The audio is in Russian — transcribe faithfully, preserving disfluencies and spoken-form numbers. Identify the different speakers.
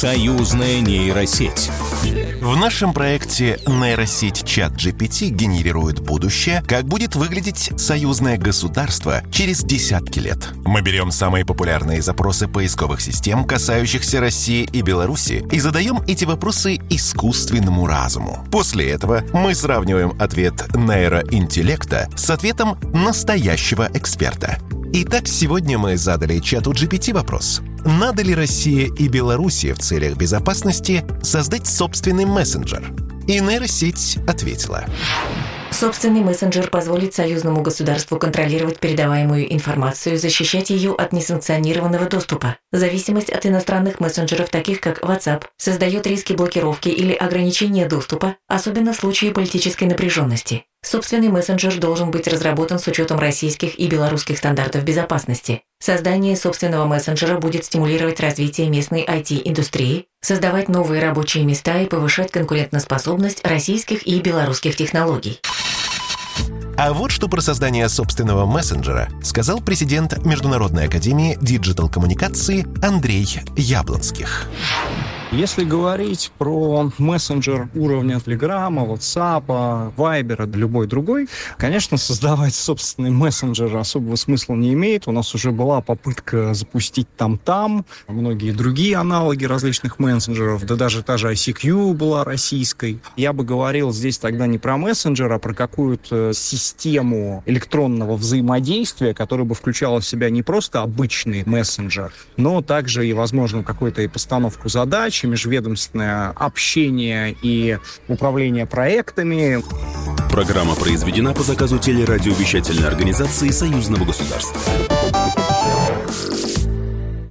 Speaker 1: Союзная нейросеть.
Speaker 2: В нашем проекте нейросеть чат-джи пи ти генерирует будущее, как будет выглядеть союзное государство через десятки лет. Мы берем самые популярные запросы поисковых систем, касающихся России и Беларуси, и задаем эти вопросы искусственному разуму. После этого мы сравниваем ответ нейроинтеллекта с ответом настоящего эксперта. Итак, сегодня мы задали чату джи пи ти вопрос. Надо ли России и Беларуси в целях безопасности создать собственный мессенджер? И нейросеть ответила.
Speaker 3: Собственный мессенджер позволит союзному государству контролировать передаваемую информацию, защищать ее от несанкционированного доступа. Зависимость от иностранных мессенджеров, таких как WhatsApp, создает риски блокировки или ограничения доступа, особенно в случае политической напряженности. Собственный мессенджер должен быть разработан с учетом российских и белорусских стандартов безопасности. Создание собственного мессенджера будет стимулировать развитие местной ай ти-индустрии, создавать новые рабочие места и повышать конкурентоспособность российских и белорусских технологий.
Speaker 2: А вот что про создание собственного мессенджера сказал президент Международной академии диджитал-коммуникации Андрей Яблонских.
Speaker 4: Если говорить про мессенджер уровня Телеграма, Ватсапа, Вайбера, любой другой, конечно, создавать собственный мессенджер особого смысла не имеет. У нас уже была попытка запустить там-там, многие другие аналоги различных мессенджеров, да даже та же ай си кью была российской. Я бы говорил здесь тогда не про мессенджер, а про какую-то систему электронного взаимодействия, которая бы включала в себя не просто обычный мессенджер, но также и, возможно, какую-то и постановку задач, межведомственное общение и управление проектами.
Speaker 1: Программа произведена по заказу телерадиовещательной организации Союзного государства.